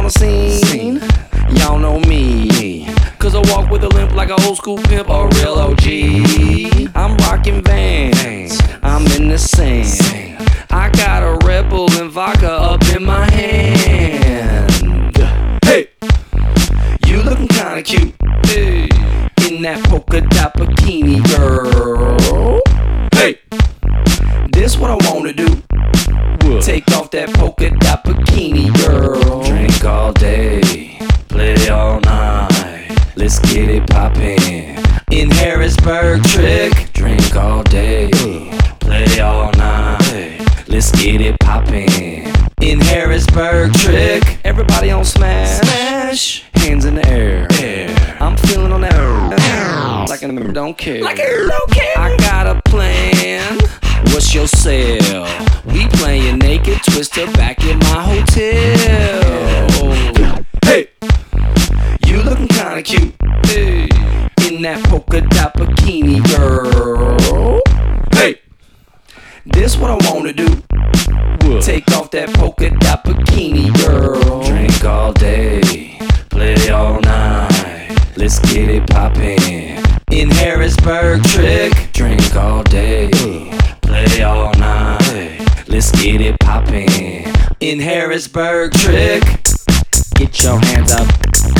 the scene. Y'all know me, cause I walk with a limp like an old school pimp or a real OG. I'm rocking Vans, I'm in the sand. I got a Red Bull and vodka up in my hand. Hey, you looking kinda cute, hey, in that polka dot bikini, girl. Hey, this what I wanna do. Take off that polka dot bikini, girl. Drink all day, play all night. Let's get it poppin' in Harrisburg Trick. Drink all day, play all night. Let's get it poppin' in Harrisburg Trick. Everybody on smash, hands in the air. I'm feeling on that like I don't care. I got a plan. What's your sale? We playin' naked twister back in my hotel. Hey, you looking kinda cute, hey, in that polka dot bikini, girl. Hey, this what I wanna do. Take off that polka dot bikini, girl. Drink all day, play all night. Let's get it poppin' in Harrisburg Trick. Drink all day, play all night. Let's get it poppin' in Harrisburg Trick. Get your hands up,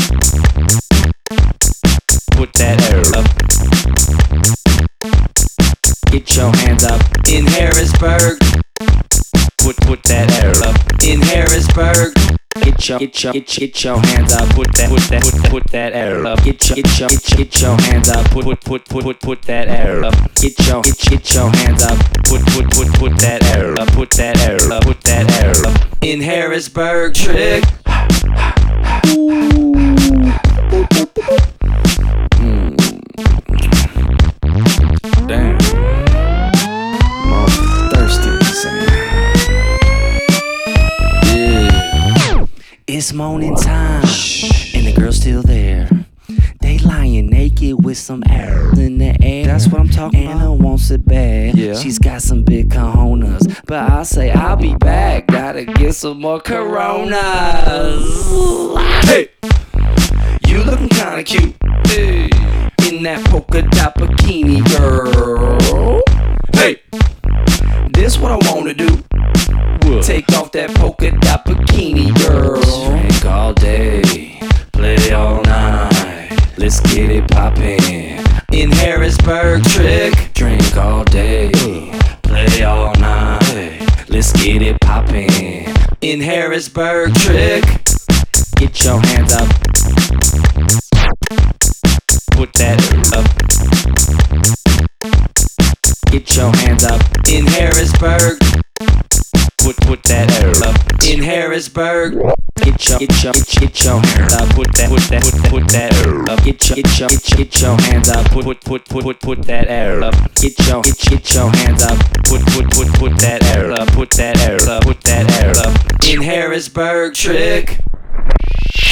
put that air up. Get your hands up in Harrisburg. Put that air up in Harrisburg. Get your hands up. Put that air up. Get your hands up. Put that air up. Get your hands up. Put that air up. Put that air up. Put that air up in Harrisburg Trick. Damn, I'm all thirsty. It's morning time, and the girl's still there. They lying naked with some air in the air. That's what I'm talking about. Anna wants it bad. Yeah. She's got some big cojones, but I say I'll be back. Gotta get some more Coronas. Hey, you looking kinda cute, hey, in that polka dot bikini, girl. Hey, this what I wanna do. Take off that polka dot bikini, girl. Drink all day, play all night. Let's get it poppin' in Harrisburg Trick. Drink all day, play all night. Let's get it poppin' in Harrisburg Trick. Get your hands up, put that up. Get your hands up in Harrisburg. Put that air up in Harrisburg. Get your hands up. Put that air up. Get your hands up. Put that air up. Get your hands up. Put that air up. Put that air up. Put that air up in Harrisburg Trick.